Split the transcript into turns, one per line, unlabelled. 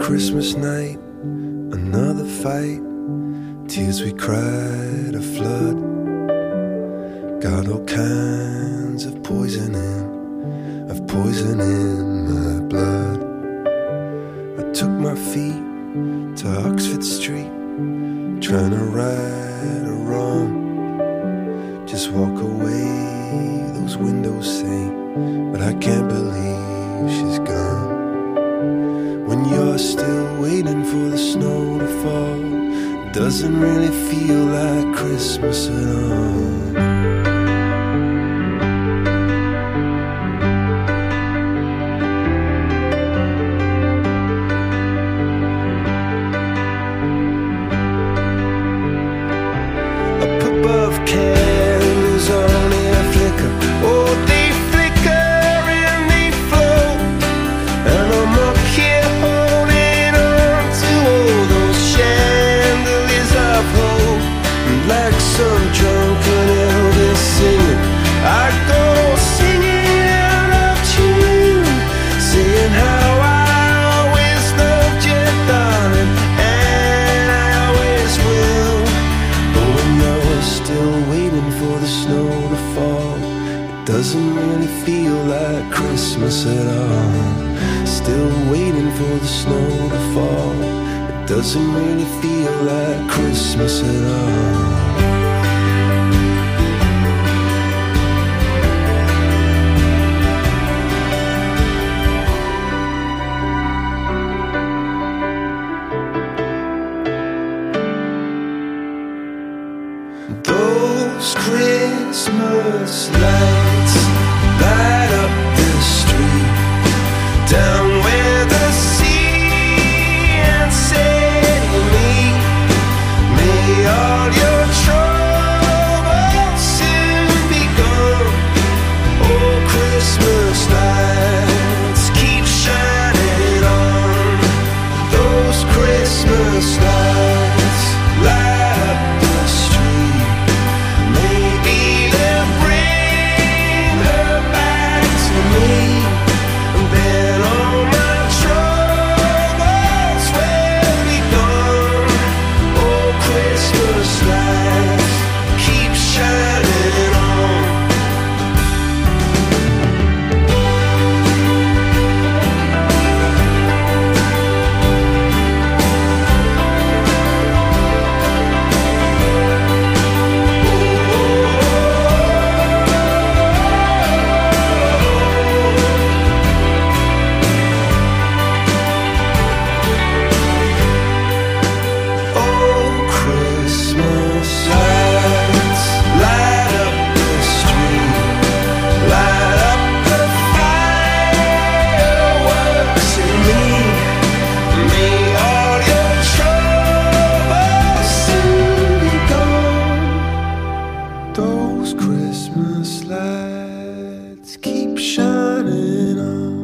Christmas night, another fight, tears we cried, a flood. Got all kinds of poison in my blood. I took my feet to Oxford Street, trying to right a wrong. Just walk away, those windows say, but I can't believe she's gone. When you're still waiting for the snow to fall, it doesn't really feel like Christmas at all. Candles only a flicker, oh they flicker and they float, and I'm up here holding on to all those chandeliers of hope. And like some drunken Elvis singing, I go singing out of tune, saying how I always loved you, darling, and I always will. But when you're still waiting for the snow to fall, it doesn't really feel like Christmas at all. Still waiting for the snow to fall, it doesn't really feel like Christmas at all. Those Christmas lights light up the street, down where the sea and say to me, may all your troubles soon be gone. Oh, Christmas lights keep shining on. Those Christmas lights light up the street. Maybe they'll bring her back to me, and then all my troubles will be gone. Oh, Christmas lights keep shining on. Those Christmas lights keep shining on.